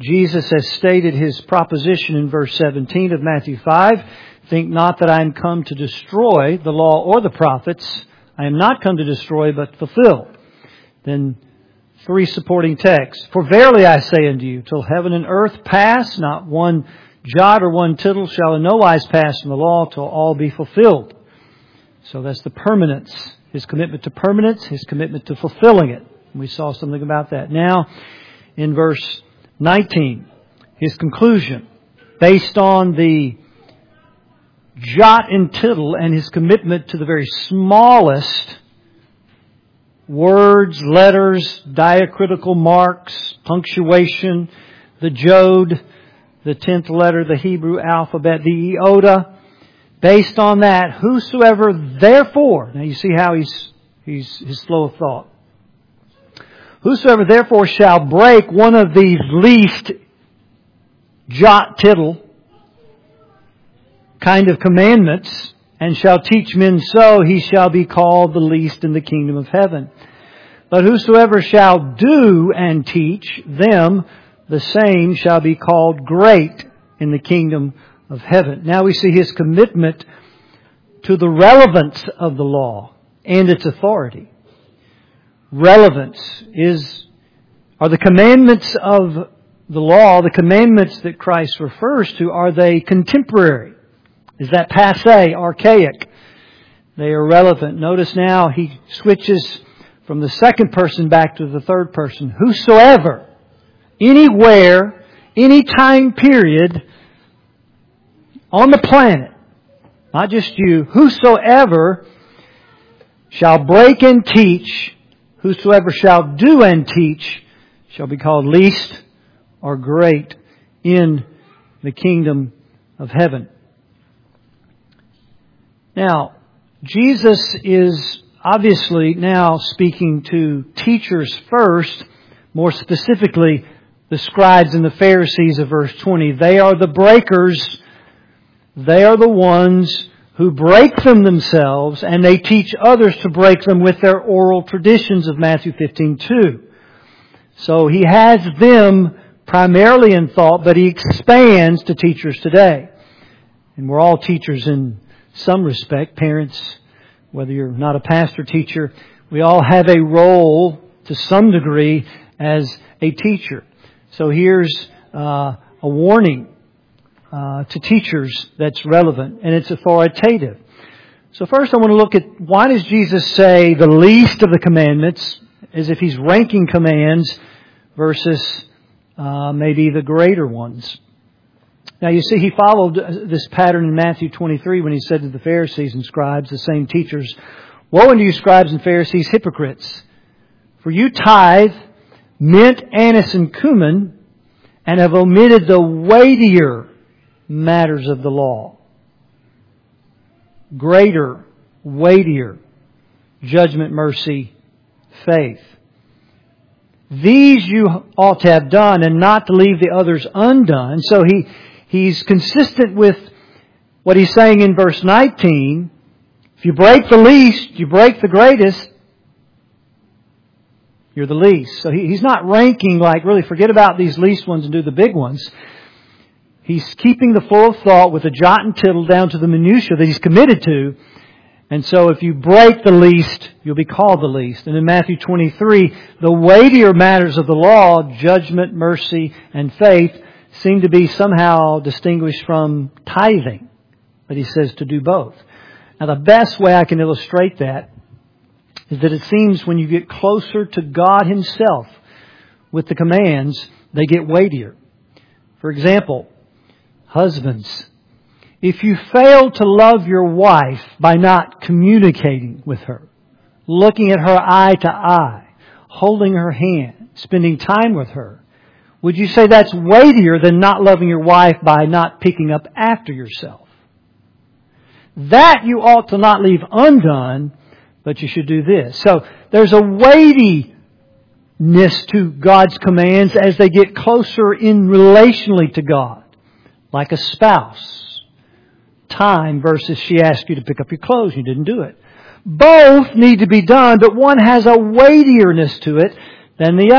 Jesus has stated His proposition in verse 17 of Matthew 5. Think not that I am come to destroy the law or the prophets. I am not come to destroy, but fulfill. Then 3 supporting texts. For verily I say unto you, till heaven and earth pass, not one jot or one tittle shall in no wise pass from the law till all be fulfilled. So that's the permanence. His commitment to permanence, His commitment to fulfilling it. We saw something about that. Now, in verse 19, His conclusion, based on the jot and tittle and His commitment to the very smallest words, letters, diacritical marks, punctuation, the jod, the 10th letter, the Hebrew alphabet, the iota. Based on that, whosoever therefore, now you see how his flow of thought. Whosoever therefore shall break one of these least jot tittle kind of commandments, and shall teach men so, he shall be called the least in the kingdom of heaven. But whosoever shall do and teach them, the same shall be called great in the kingdom of heaven. Now we see His commitment to the relevance of the law and its authority. Relevance are the commandments of the law, the commandments that Christ refers to, are they contemporary? Is that passé, archaic? They are relevant. Notice now He switches from the second person back to the third person. Whosoever, anywhere, any time period on the planet, not just you, whosoever shall break and teach, whosoever shall do and teach, shall be called least or great in the kingdom of heaven. Now, Jesus is obviously now speaking to teachers first, more specifically the scribes and the Pharisees of verse 20. They are the breakers. They are the ones who break them themselves, and they teach others to break them with their oral traditions of Matthew 15:2. So He has them primarily in thought, but He expands to teachers today. And we're all teachers in some respect. Parents, whether you're not a pastor, teacher, we all have a role to some degree as a teacher. So here's a warning to teachers that's relevant, and it's authoritative. So first I want to look at, why does Jesus say the least of the commandments, as if He's ranking commands versus maybe the greater ones. Now you see He followed this pattern in Matthew 23 when He said to the Pharisees and scribes, the same teachers, "Woe unto you, scribes and Pharisees, hypocrites! For you tithe mint, anise, and cumin, and have omitted the weightier matters of the law." Greater, weightier, judgment, mercy, faith. These you ought to have done, and not to leave the others undone. So He's consistent with what He's saying in verse 19. If you break the least, you break the greatest. You're the least. So He's not ranking like, really forget about these least ones and do the big ones. He's keeping the flow of thought with a jot and tittle down to the minutiae that He's committed to. And so if you break the least, you'll be called the least. And in Matthew 23, the weightier matters of the law, judgment, mercy, and faith, seem to be somehow distinguished from tithing. But He says to do both. Now the best way I can illustrate that is that it seems when you get closer to God Himself with the commands, they get weightier. For example, husbands, if you fail to love your wife by not communicating with her, looking at her eye to eye, holding her hand, spending time with her, would you say that's weightier than not loving your wife by not picking up after yourself? That you ought to not leave undone, but you should do this. So there's a weightiness to God's commands as they get closer in relationally to God. Like a spouse. Time versus she asked you to pick up your clothes, you didn't do it. Both need to be done, but one has a weightiness to it than the other.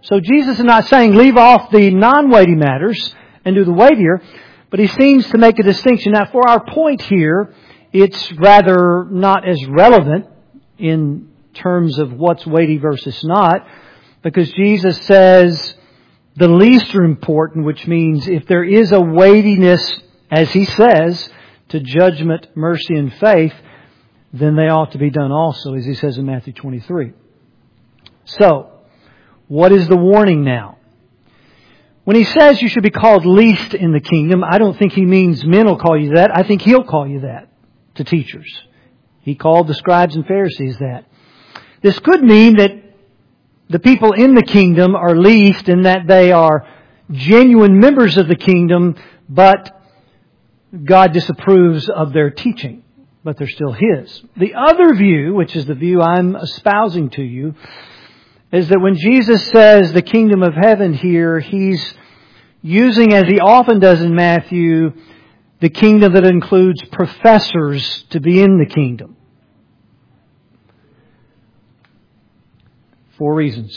So Jesus is not saying leave off the non-weighty matters and do the weightier, but He seems to make a distinction. Now, for our point here, it's rather not as relevant in terms of what's weighty versus not, because Jesus says the least are important, which means if there is a weightiness, as He says, to judgment, mercy, and faith, then they ought to be done also, as He says in Matthew 23. So, what is the warning now? When He says you should be called least in the kingdom, I don't think He means men will call you that. I think He'll call you that to teachers. He called the scribes and Pharisees that. This could mean that the people in the kingdom are least in that they are genuine members of the kingdom, but God disapproves of their teaching. But they're still His. The other view, which is the view I'm espousing to you, is that when Jesus says the kingdom of heaven here, He's using, as He often does in Matthew, the kingdom that includes professors to be in the kingdom. 4 reasons.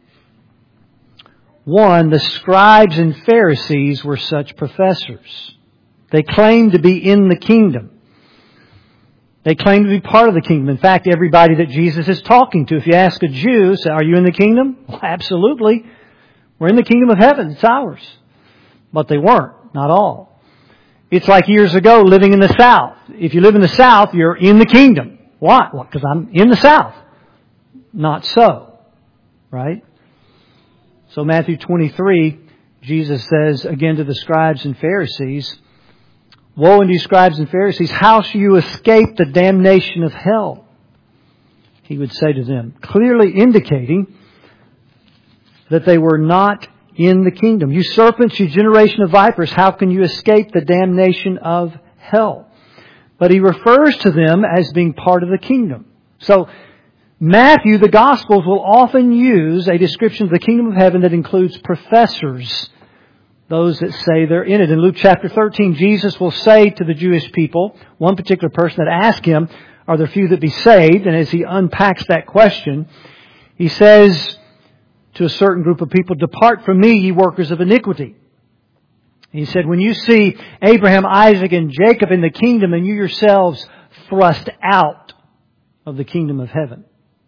1, the scribes and Pharisees were such professors. They claimed to be in the kingdom. They claim to be part of the kingdom. In fact, everybody that Jesus is talking to, if you ask a Jew, say, are you in the kingdom? Well, absolutely. We're in the kingdom of heaven. It's ours. But they weren't. Not all. It's like years ago living in the South. If you live in the South, you're in the kingdom. Why? Well, because I'm in the South. Not so. Right? So Matthew 23, Jesus says again to the scribes and Pharisees, woe unto you, scribes and Pharisees, how shall you escape the damnation of hell? He would say to them, clearly indicating that they were not in the kingdom. You serpents, you generation of vipers, how can you escape the damnation of hell? But He refers to them as being part of the kingdom. So Matthew, the Gospels, will often use a description of the kingdom of heaven that includes professors, those that say they're in it. In Luke chapter 13, Jesus will say to the Jewish people, one particular person that asked Him, are there few that be saved? And as He unpacks that question, He says to a certain group of people, depart from me, ye workers of iniquity. He said, when you see Abraham, Isaac, and Jacob in the kingdom, and you yourselves thrust out of the kingdom of heaven.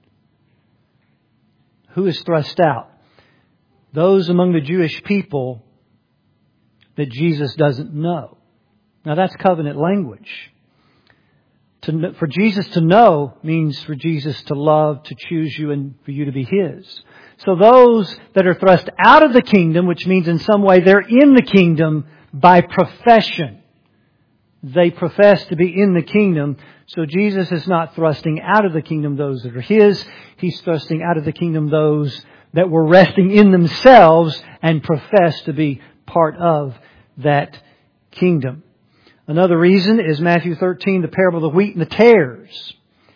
Who is thrust out? Those among the Jewish people that Jesus doesn't know. Now that's covenant language. For Jesus to know means for Jesus to love, to choose you, and for you to be His. So those that are thrust out of the kingdom, which means in some way they're in the kingdom by profession. They profess to be in the kingdom. So Jesus is not thrusting out of the kingdom those that are His. He's thrusting out of the kingdom those that were resting in themselves and profess to be part of that kingdom. Another reason is Matthew 13, the parable of the wheat and the tares.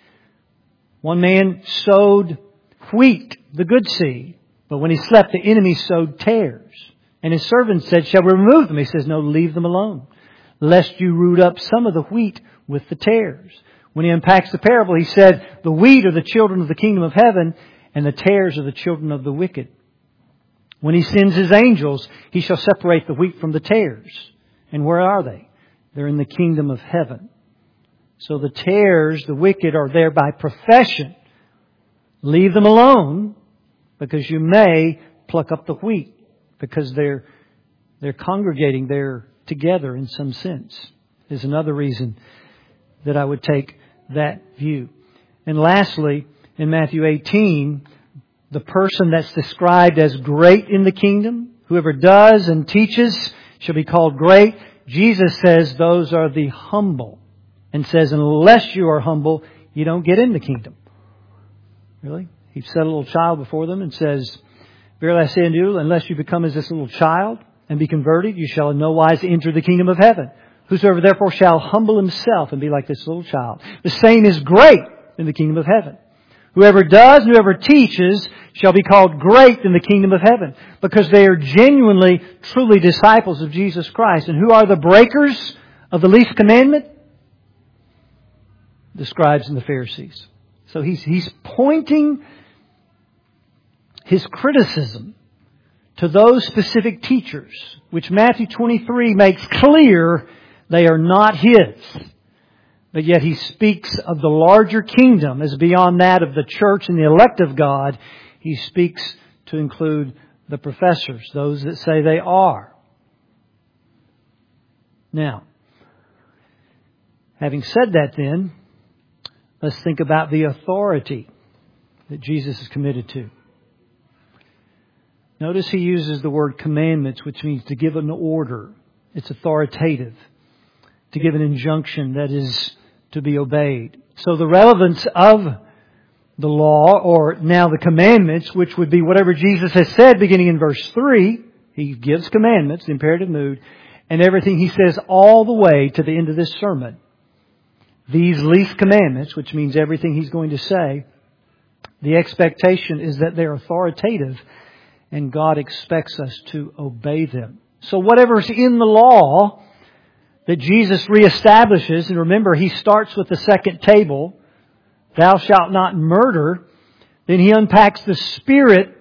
One man sowed wheat, the good seed, but when he slept, the enemy sowed tares. And his servants said, shall we remove them? He says, no, leave them alone, lest you root up some of the wheat with the tares. When he unpacks the parable, he said, the wheat are the children of the kingdom of heaven, and the tares are the children of the wicked. When He sends His angels, He shall separate the wheat from the tares. And where are they? They're in the kingdom of heaven. So the tares, the wicked, are there by profession. Leave them alone, because you may pluck up the wheat, because they're congregating, they're together in some sense. Is another reason that I would take that view. And lastly, in Matthew 18, the person that's described as great in the kingdom, whoever does and teaches shall be called great. Jesus says those are the humble, and says unless you are humble, you don't get in the kingdom. Really? He set a little child before them and says, verily I say unto you, unless you become as this little child and be converted, you shall in no wise enter the kingdom of heaven. Whosoever therefore shall humble himself and be like this little child, the same is great in the kingdom of heaven. Whoever does and whoever teaches shall be called great in the kingdom of heaven, because they are genuinely, truly disciples of Jesus Christ. And who are the breakers of the least commandment? The scribes and the Pharisees. So he's pointing his criticism to those specific teachers, which Matthew 23 makes clear they are not His. But yet He speaks of the larger kingdom as beyond that of the church and the elect of God. He speaks to include the professors, those that say they are. Now, having said that then, let's think about the authority that Jesus is committed to. Notice He uses the word commandments, which means to give an order. It's authoritative. To give an injunction that is to be obeyed. So the relevance of the law, or now the commandments, which would be whatever Jesus has said beginning in verse 3, He gives commandments, the imperative mood, and everything He says all the way to the end of this sermon. These least commandments, which means everything He's going to say, the expectation is that they're authoritative and God expects us to obey them. So whatever's in the law that Jesus reestablishes, and remember He starts with the second table, thou shalt not murder, then He unpacks the spirit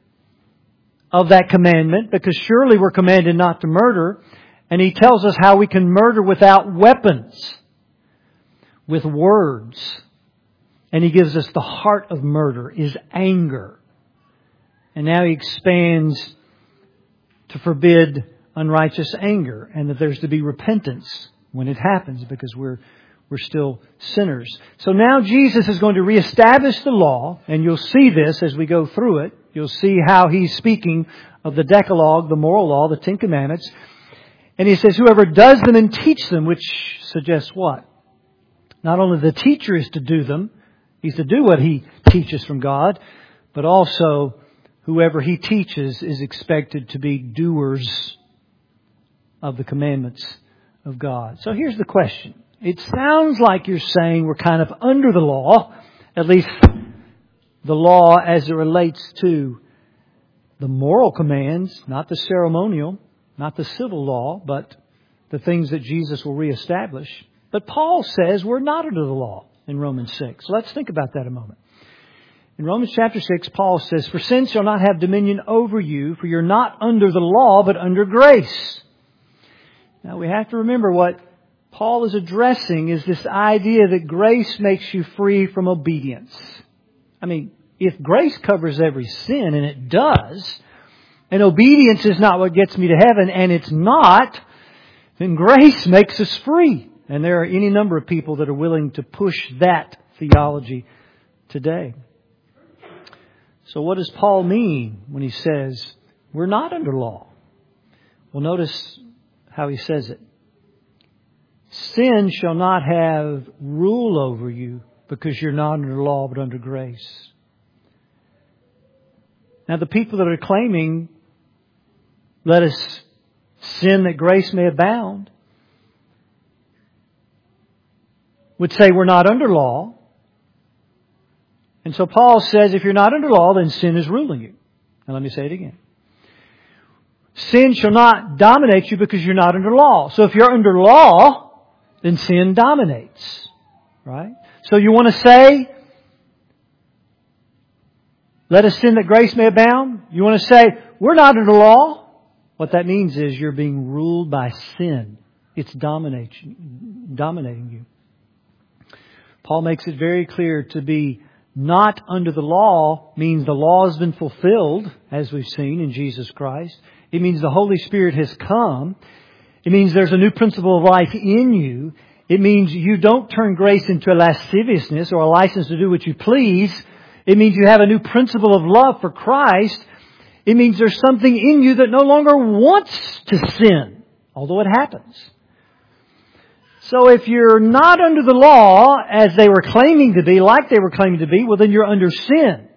of that commandment, because surely we're commanded not to murder, and He tells us how we can murder without weapons, with words. And He gives us the heart of murder, is anger. And now He expands to forbid unrighteous anger, and that there's to be repentance when it happens, because we're still sinners. So now Jesus is going to reestablish the law, and you'll see this as we go through it. You'll see how He's speaking of the Decalogue, the moral law, the Ten Commandments. And He says, whoever does them and teach them, which suggests what? Not only the teacher is to do them, he's to do what he teaches from God, but also whoever he teaches is expected to be doers of the commandments of God. So here's the question. It sounds like you're saying we're kind of under the law, at least the law as it relates to the moral commands, not the ceremonial, not the civil law, but the things that Jesus will reestablish. But Paul says we're not under the law in Romans 6. Let's think about that a moment. In Romans chapter 6, Paul says, for sin shall not have dominion over you, for you're not under the law, but under grace. Now we have to remember what Paul is addressing is this idea that grace makes you free from obedience. I mean, if grace covers every sin, and it does, and obedience is not what gets me to heaven, and it's not, then grace makes us free. And there are any number of people that are willing to push that theology today. So what does Paul mean when he says we're not under law? Well, notice how he says it. Sin shall not have rule over you because you're not under law but under grace. Now the people that are claiming, let us sin that grace may abound, would say we're not under law. And so Paul says if you're not under law, then sin is ruling you. Now let me say it again. Sin shall not dominate you because you're not under law. So if you're under law, then sin dominates. Right? So you want to say, let us sin that grace may abound? You want to say, we're not under law? What that means is you're being ruled by sin. It's dominating you. Paul makes it very clear to be not under the law means the law has been fulfilled, as we've seen in Jesus Christ. It means the Holy Spirit has come. It means there's a new principle of life in you. It means you don't turn grace into a lasciviousness or a license to do what you please. It means you have a new principle of love for Christ. It means there's something in you that no longer wants to sin, although it happens. So if you're not under the law, as they were claiming to be, like they were claiming to be, well then you're under sin.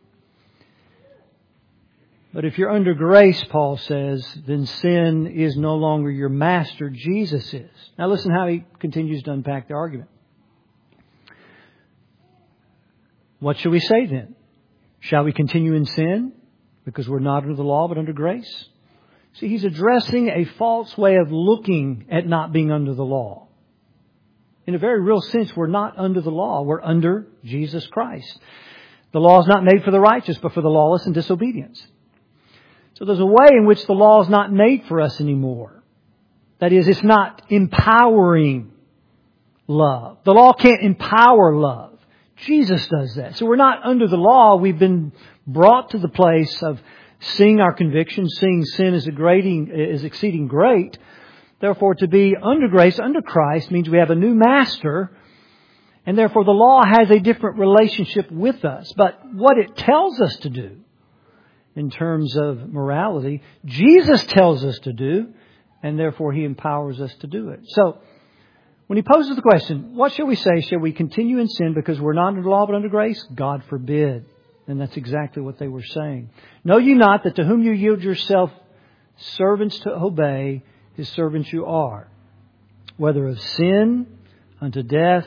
But if you're under grace, Paul says, then sin is no longer your master, Jesus is. Now listen how he continues to unpack the argument. What shall we say then? Shall we continue in sin because we're not under the law but under grace? See, he's addressing a false way of looking at not being under the law. In a very real sense, we're not under the law. We're under Jesus Christ. The law is not made for the righteous, but for the lawless and disobedience. So there's a way in which the law is not made for us anymore. That is, it's not empowering love. The law can't empower love. Jesus does that. So we're not under the law. We've been brought to the place of seeing our conviction, seeing sin is exceeding great. Therefore, to be under grace, under Christ, means we have a new master, and therefore the law has a different relationship with us. But what it tells us to do in terms of morality, Jesus tells us to do, and therefore He empowers us to do it. So, when He poses the question, what shall we say? Shall we continue in sin because we're not under the law but under grace? God forbid. And that's exactly what they were saying. Know ye not that to whom you yield yourself servants to obey, His servants you are, whether of sin unto death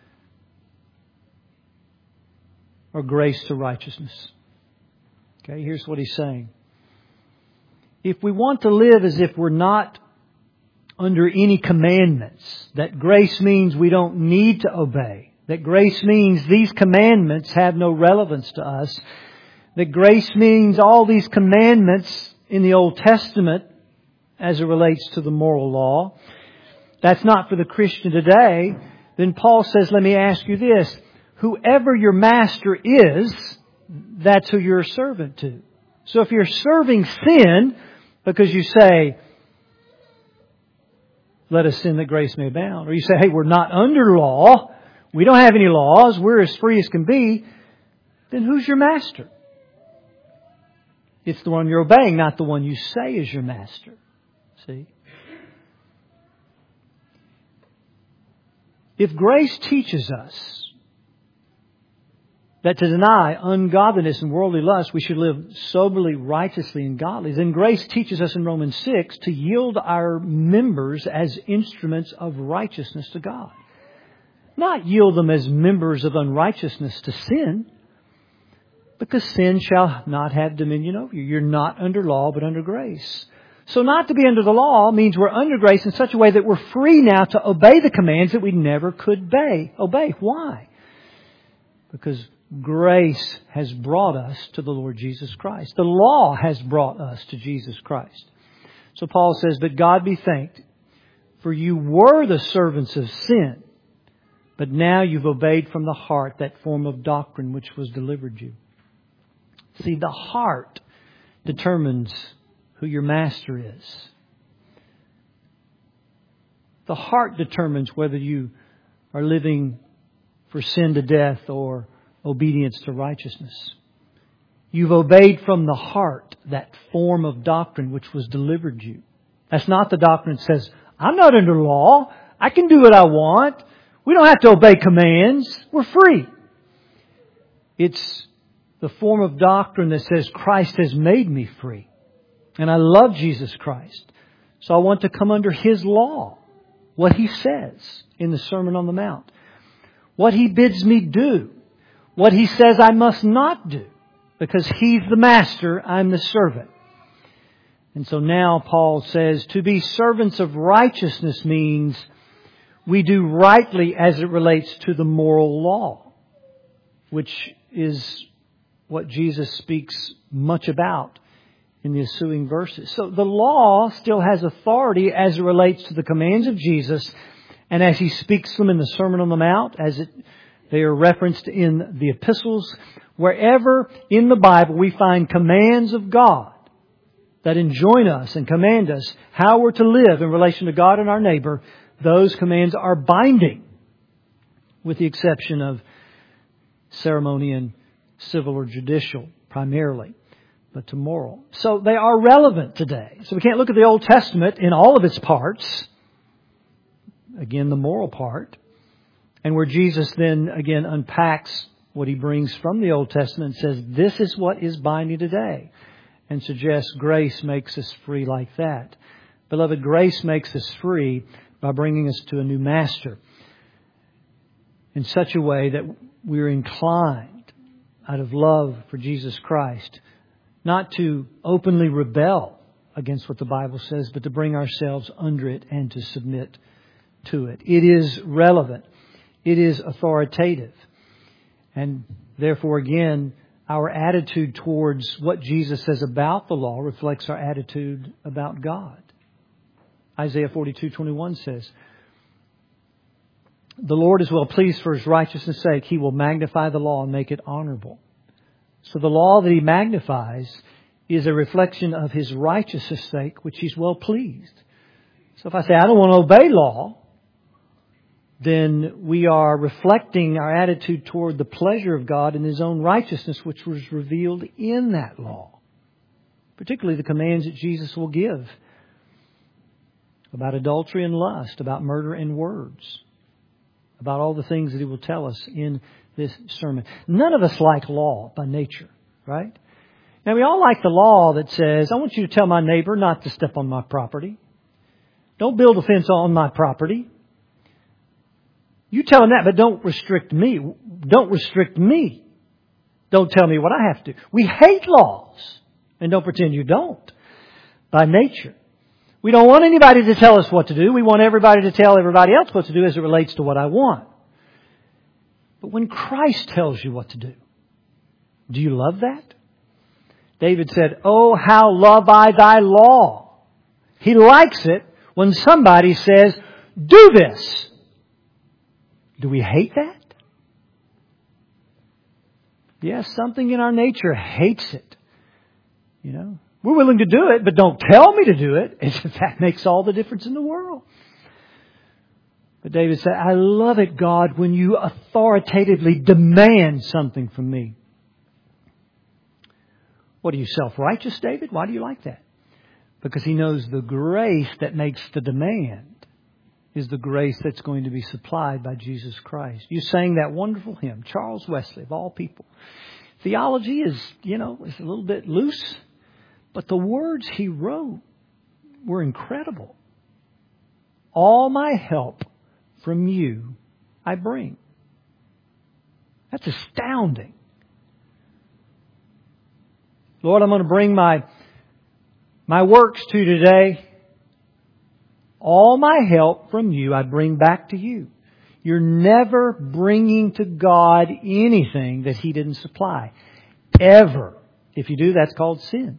or grace to righteousness. Okay, here's what He's saying. If we want to live as if we're not under any commandments, that grace means we don't need to obey, that grace means these commandments have no relevance to us, that grace means all these commandments in the Old Testament as it relates to the moral law, that's not for the Christian today, then Paul says, let me ask you this, whoever your master is, that's who you're a servant to. So if you're serving sin because you say, let us sin that grace may abound, or you say, hey, we're not under law, we don't have any laws, we're as free as can be, then who's your master? It's the one you're obeying, not the one you say is your master. See? If grace teaches us that to deny ungodliness and worldly lust, we should live soberly, righteously, and godly, then grace teaches us in Romans 6 to yield our members as instruments of righteousness to God. Not yield them as members of unrighteousness to sin, because sin shall not have dominion over you. You're not under law, but under grace. So not to be under the law means we're under grace in such a way that we're free now to obey the commands that we never could obey. Why? Because grace has brought us to the Lord Jesus Christ. The law has brought us to Jesus Christ. So Paul says, but God be thanked, for you were the servants of sin, but now you've obeyed from the heart that form of doctrine which was delivered you. See, the heart determines who your master is. The heart determines whether you are living for sin to death or obedience to righteousness. You've obeyed from the heart that form of doctrine which was delivered you. That's not the doctrine that says, I'm not under law. I can do what I want. We don't have to obey commands. We're free. It's the form of doctrine that says Christ has made me free. And I love Jesus Christ. So I want to come under His law. What He says in the Sermon on the Mount. What He bids me do. What He says I must not do. Because He's the master, I'm the servant. And so now Paul says to be servants of righteousness means we do rightly as it relates to the moral law. Which is what Jesus speaks much about in the ensuing verses. So the law still has authority as it relates to the commands of Jesus and as He speaks them in the Sermon on the Mount, they are referenced in the epistles. Wherever in the Bible we find commands of God that enjoin us and command us how we're to live in relation to God and our neighbor, those commands are binding, with the exception of ceremony and civil or judicial primarily, but to moral. So they are relevant today. So we can't look at the Old Testament in all of its parts. Again, the moral part. And where Jesus then again unpacks what He brings from the Old Testament and says, this is what is binding today. And suggests grace makes us free like that. Beloved, grace makes us free by bringing us to a new master in such a way that we're inclined out of love for Jesus Christ not to openly rebel against what the Bible says, but to bring ourselves under it and to submit to it. It is relevant. It is authoritative. And therefore, again, our attitude towards what Jesus says about the law reflects our attitude about God. Isaiah 42:21 says, "The Lord is well pleased for His righteousness' sake. He will magnify the law and make it honorable." So the law that He magnifies is a reflection of His righteousness' sake, which He's well pleased. So if I say, I don't want to obey law, then we are reflecting our attitude toward the pleasure of God and His own righteousness, which was revealed in that law. Particularly the commands that Jesus will give about adultery and lust, about murder and words, about all the things that He will tell us in this sermon. None of us like law by nature, right? Now, we all like the law that says, I want you to tell my neighbor not to step on my property. Don't build a fence on my property. You tell him that, but don't restrict me. Don't restrict me. Don't tell me what I have to do. We hate laws. And don't pretend you don't. By nature. We don't want anybody to tell us what to do. We want everybody to tell everybody else what to do as it relates to what I want. But when Christ tells you what to do, do you love that? David said, "Oh, how love I thy law." He likes it when somebody says, "Do this." Do we hate that? Yes, something in our nature hates it. You know, we're willing to do it, but don't tell me to do it. That makes all the difference in the world. But David said, "I love it, God, when you authoritatively demand something from me." What are you, self-righteous, David? Why do you like that? Because he knows the grace that makes the demand is the grace that's going to be supplied by Jesus Christ. You sang that wonderful hymn, Charles Wesley, of all people. Theology is a little bit loose, but the words he wrote were incredible. All my help from you I bring. That's astounding. Lord, I'm going to bring my works to you today. All my help from you I bring back to you. You're never bringing to God anything that He didn't supply. Ever. If you do, that's called sin.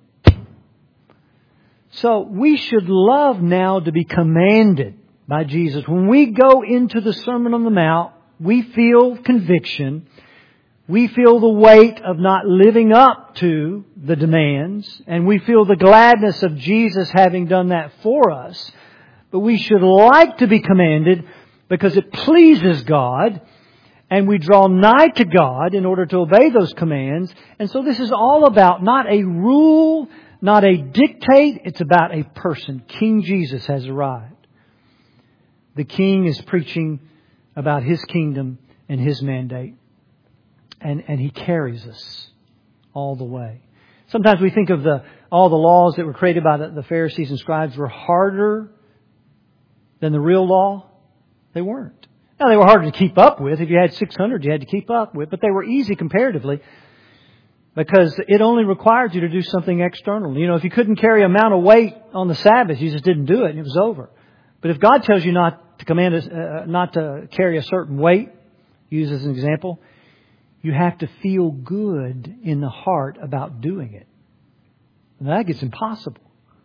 So we should love now to be commanded by Jesus. When we go into the Sermon on the Mount, we feel conviction. We feel the weight of not living up to the demands. And we feel the gladness of Jesus having done that for us. But we should like to be commanded because it pleases God. And we draw nigh to God in order to obey those commands. And so this is all about not a rule, not a dictate. It's about a person. King Jesus has arrived. The King is preaching about His kingdom and His mandate. And He carries us all the way. Sometimes we think of all the laws that were created by the Pharisees and scribes were harder than the real law. They weren't. Now, they were harder to keep up with. If you had 600, you had to keep up with. But they were easy comparatively because it only required you to do something external. If you couldn't carry a amount of weight on the Sabbath, you just didn't do it and it was over. But if God tells you not to carry a certain weight, use as an example, you have to feel good in the heart about doing it. And that gets impossible.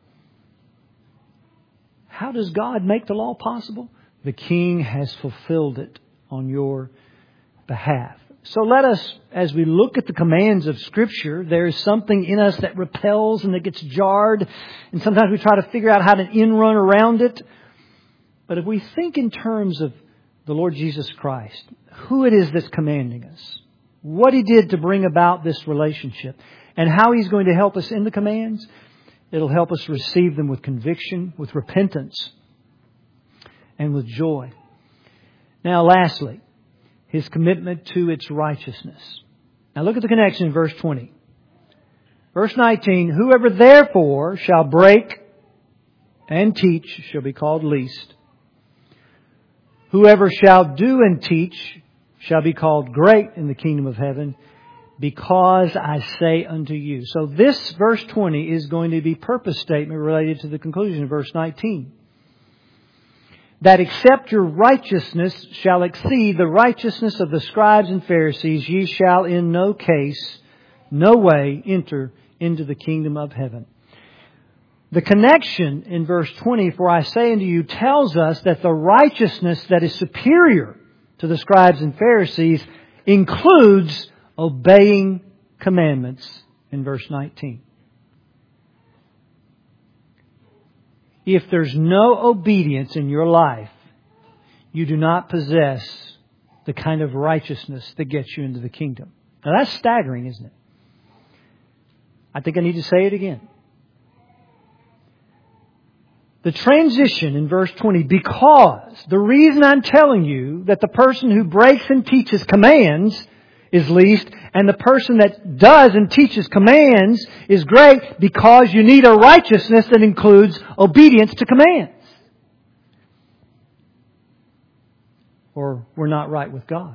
How does God make the law possible? The King has fulfilled it on your behalf. So let us, as we look at the commands of Scripture, there is something in us that repels and that gets jarred. And sometimes we try to figure out how to in-run around it. But if we think in terms of the Lord Jesus Christ, who it is that's commanding us, what He did to bring about this relationship, and how He's going to help us in the commands, it'll help us receive them with conviction, with repentance, and with joy. Now, lastly, His commitment to its righteousness. Now look at the connection in verse 20. Verse 19, whoever therefore shall break and teach shall be called least. Whoever shall do and teach shall be called great in the kingdom of heaven, because I say unto you. So this verse 20 is going to be purpose statement related to the conclusion of verse 19. That except your righteousness shall exceed the righteousness of the scribes and Pharisees, ye shall in no case no way enter into the kingdom of heaven. The connection in verse 20, for I say unto you, tells us that the righteousness that is superior to the scribes and Pharisees includes obeying commandments in verse 19. If there's no obedience in your life, you do not possess the kind of righteousness that gets you into the kingdom. Now that's staggering, isn't it? I think I need to say it again. The transition in verse 20, because the reason I'm telling you that the person who breaks and teaches commands is least, and the person that does and teaches commands is great, because you need a righteousness that includes obedience to commands. Or we're not right with God.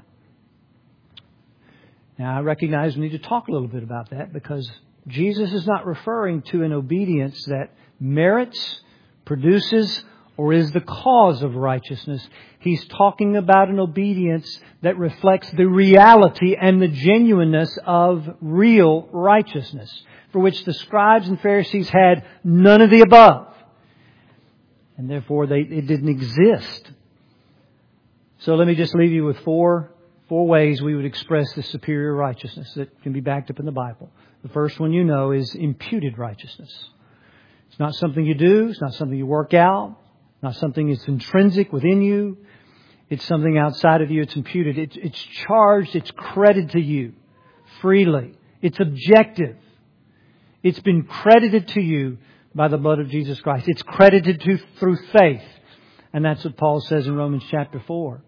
Now I recognize we need to talk a little bit about that, because Jesus is not referring to an obedience that merits, produces, or is the cause of righteousness. He's talking about an obedience that reflects the reality and the genuineness of real righteousness, for which the scribes and Pharisees had none of the above. And therefore it didn't exist. So let me just leave you with four ways we would express this superior righteousness that can be backed up in the Bible. The first one you know is imputed righteousness. It's not something you do. It's not something you work out. Not something that's intrinsic within you. It's something outside of you. It's imputed. It's charged. It's credited to you freely. It's objective. It's been credited to you by the blood of Jesus Christ. It's credited to through faith. And that's what Paul says in Romans chapter 4.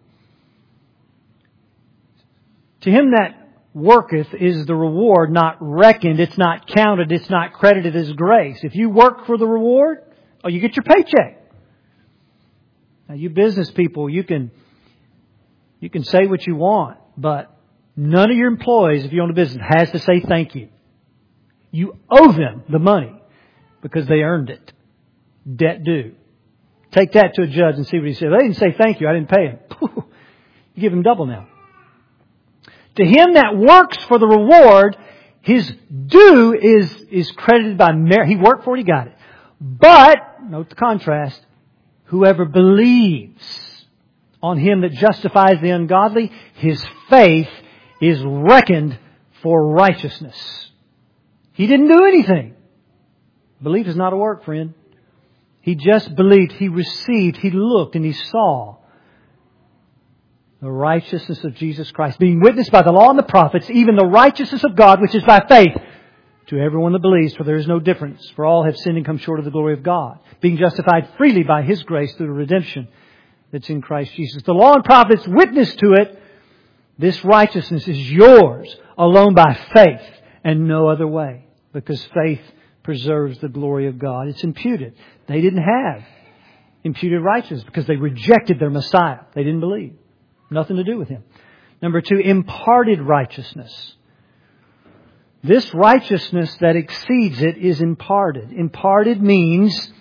To him that worketh is the reward not reckoned. It's not counted. It's not credited as grace. If you work for the reward, you get your paycheck. Now, you business people, you can say what you want, but none of your employees, if you own a business, has to say thank you. You owe them the money because they earned it. Debt due. Take that to a judge and see what he says. They didn't say thank you. I didn't pay him. You give him double now. To him that works for the reward, his due is credited by merit. He worked for it, he got it. But, note the contrast, whoever believes on Him that justifies the ungodly, his faith is reckoned for righteousness. He didn't do anything. Belief is not a work, friend. He just believed, he received, he looked, and he saw the righteousness of Jesus Christ, being witnessed by the law and the prophets, even the righteousness of God, which is by faith, to everyone that believes, for there is no difference. For all have sinned and come short of the glory of God, being justified freely by His grace through the redemption that's in Christ Jesus. The law and prophets witness to it. This righteousness is yours alone by faith and no other way, because faith preserves the glory of God. It's imputed. They didn't have imputed righteousness because they rejected their Messiah. They didn't believe. Nothing to do with Him. Number 2, imparted righteousness. This righteousness that exceeds it is imparted. Imparted means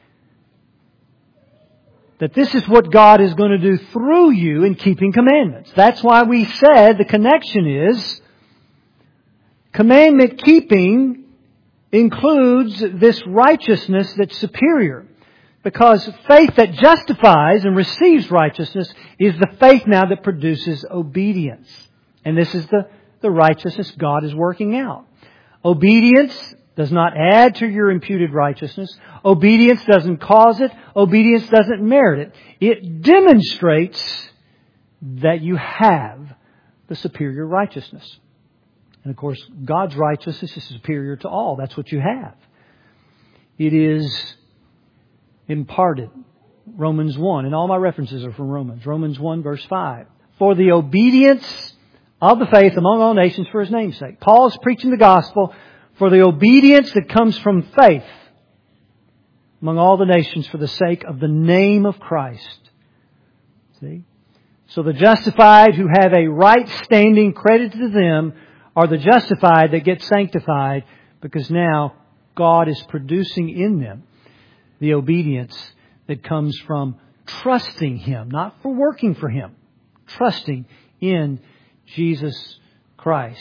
that this is what God is going to do through you in keeping commandments. That's why we said the connection is commandment keeping includes this righteousness that's superior. Because faith that justifies and receives righteousness is the faith now that produces obedience. And this is the righteousness God is working out. Obedience does not add to your imputed righteousness. Obedience doesn't cause it. Obedience doesn't merit it. It demonstrates that you have the superior righteousness. And of course, God's righteousness is superior to all. That's what you have. It is imparted. Romans 1. And all my references are from Romans. Romans 1 verse 5. For the obedience of the faith among all nations for His name's sake. Paul is preaching the gospel for the obedience that comes from faith among all the nations for the sake of the name of Christ. See? So the justified who have a right standing credited to them are the justified that get sanctified, because now God is producing in them the obedience that comes from trusting Him, not for working for Him. Trusting in Jesus Christ.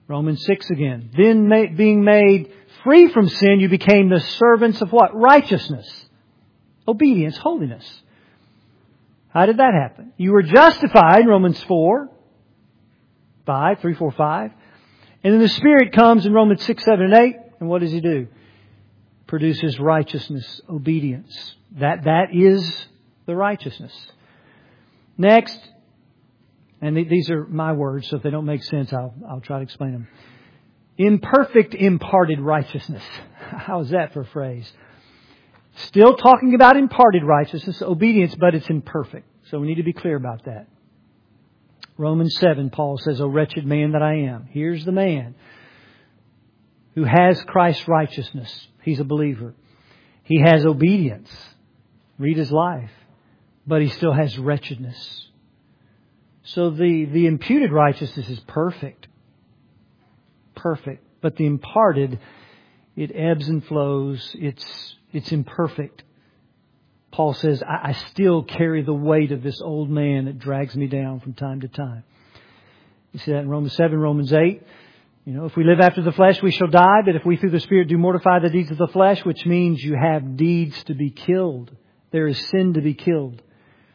Romans 6 again. Then being made free from sin, you became the servants of what? Righteousness, obedience, holiness. How did that happen? You were justified, Romans 4, 3, 4, 5. And then the Spirit comes in Romans 6, 7, and 8. And what does He do? Produces righteousness, obedience. That is the righteousness. Next, and these are my words, so if they don't make sense, I'll try to explain them. Imperfect imparted righteousness. How is that for a phrase? Still talking about imparted righteousness, obedience, but it's imperfect. So we need to be clear about that. Romans 7, Paul says, "O wretched man that I am." Here's the man who has Christ's righteousness. He's a believer. He has obedience. Read his life. But he still has wretchedness. So the imputed righteousness is perfect. Perfect. But the imparted, it ebbs and flows. It's imperfect. Paul says, I still carry the weight of this old man that drags me down from time to time. You see that in Romans 7, Romans 8. If we live after the flesh, we shall die. But if we through the Spirit do mortify the deeds of the flesh, which means you have deeds to be killed. There is sin to be killed.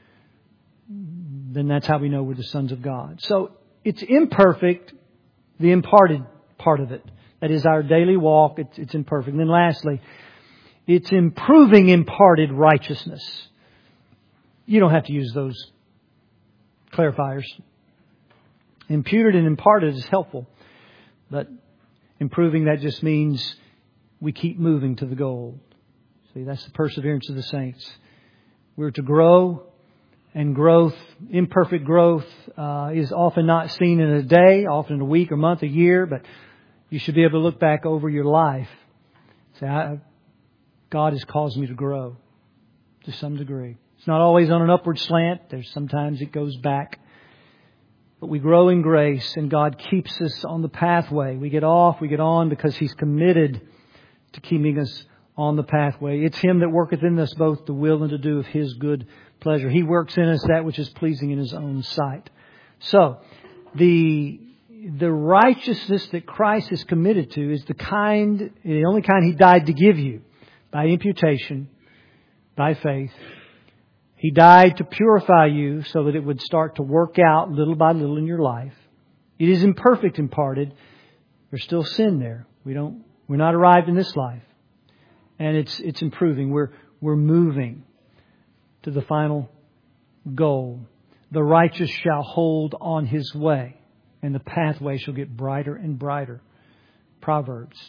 Then that's how we know we're the sons of God. So it's imperfect, the imparted part of it. That is our daily walk. It's imperfect. And then lastly, it's improving imparted righteousness. You don't have to use those clarifiers. Imputed and imparted is helpful. But improving, that just means we keep moving to the goal. See, that's the perseverance of the saints. We're to grow, and growth, imperfect growth, is often not seen in a day, often in a week, a month, a year, but you should be able to look back over your life. Say, God has caused me to grow to some degree. It's not always on an upward slant. Sometimes it goes back. But we grow in grace, and God keeps us on the pathway. We get off, we get on, because He's committed to keeping us on the pathway. It's Him that worketh in us both to will and to do of His good pleasure. He works in us that which is pleasing in His own sight. So, the righteousness that Christ is committed to is the only kind He died to give you. By imputation, by faith. He died to purify you so that it would start to work out little by little in your life. It is imperfect imparted. There's still sin there. We're not arrived in this life. And it's improving. We're moving to the final goal. The righteous shall hold on his way, and the pathway shall get brighter and brighter. Proverbs.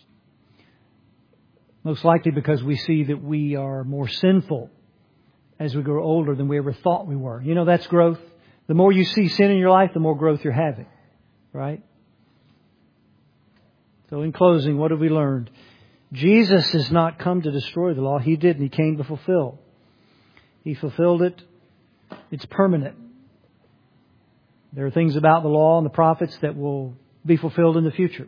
Most likely because we see that we are more sinful as we grow older than we ever thought we were. That's growth. The more you see sin in your life, the more growth you're having. Right? So in closing, what have we learned? Jesus has not come to destroy the law. He didn't. He came to fulfill. He fulfilled it. It's permanent. There are things about the law and the prophets that will be fulfilled in the future.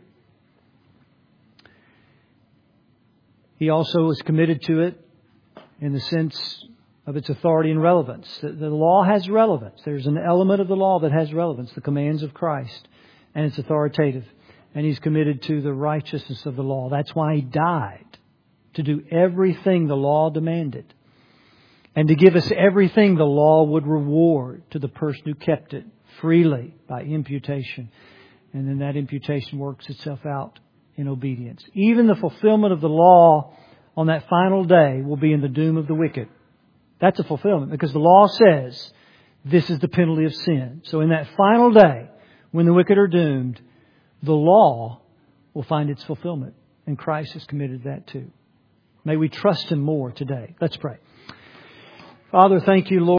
He also is committed to it in the sense of its authority and relevance. The law has relevance. There's an element of the law that has relevance, the commands of Christ, and it's authoritative. And He's committed to the righteousness of the law. That's why He died, to do everything the law demanded, and to give us everything the law would reward to the person who kept it freely by imputation. And then that imputation works itself out in obedience. Even the fulfillment of the law on that final day will be in the doom of the wicked. That's a fulfillment, because the law says this is the penalty of sin. So in that final day, when the wicked are doomed, the law will find its fulfillment. And Christ has committed that too. May we trust Him more today. Let's pray. Father, thank You, Lord.